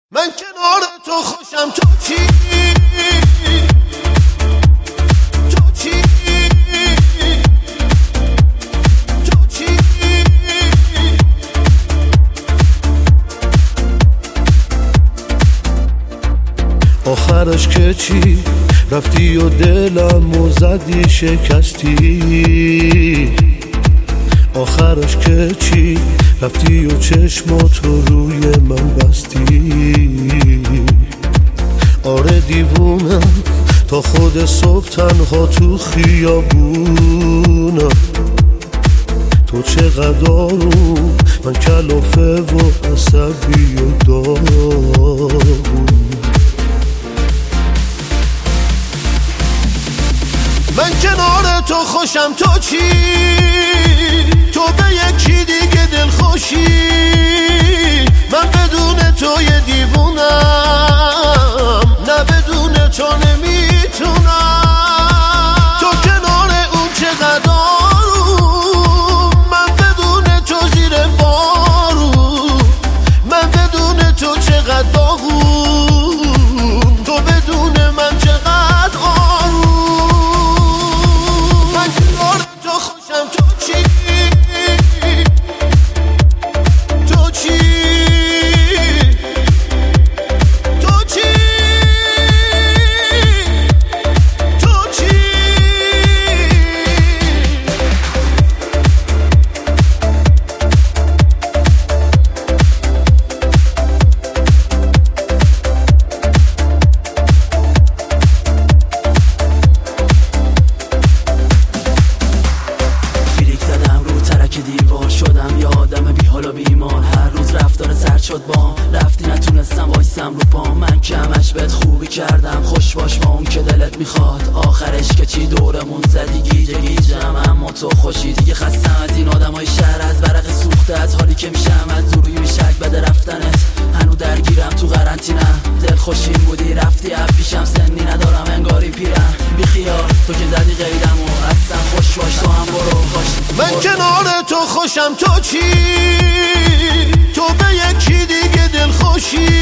من کنار تو خوشم، تو چی؟ تو چی؟ تو چی؟ آخرش که چی؟ رفتی و دلمو زدی شکستی. آخرش که چی؟ رفتی و چشماتو روی من بستی. آره دیوونم تا خود صبح تنها تو خیابونم. تو چقدر آروم، من کلافه و عصبی و داغون. من کنار تو خوشم، تو چی؟ تو به یکی دیگه دل خوشی. من بدون تو یه دیوونم، نه بدون تو نمیتونم. تو کنار اون چقدر آروم، من بدون تو زیر بارون. من بدون تو چقدر داغون، تو بدون من چقدر آروم. من کنار تو خوشم، تو چی؟ دیوار شدم یه آدم بی حال و بیمار. هر روز رفتار سرد شد بام، رفتی نتونستم وایسم رو پام. من که همش بهت خوبی کردم، خوش باش با اون که دلت میخواد. آخرش که چی؟ دورمون زدی گیجه گیجم، اما تو خوشی. دیگه خستم از این آدمای شهر، از ورق سوخته، از حالی که میشم از دوری میشک بده رفتنت. هنو درگیرم تو قرنطینم، دل خوشی بودی رفتی اب پیشم. سنی ندارم انگاری پیرم، بی خیال تو که زدی غیرم و اصلا خوش باش تو هم برو باش. من کنار تو خوشم، تو چی؟ تو به یکی دیگه دل خوشی.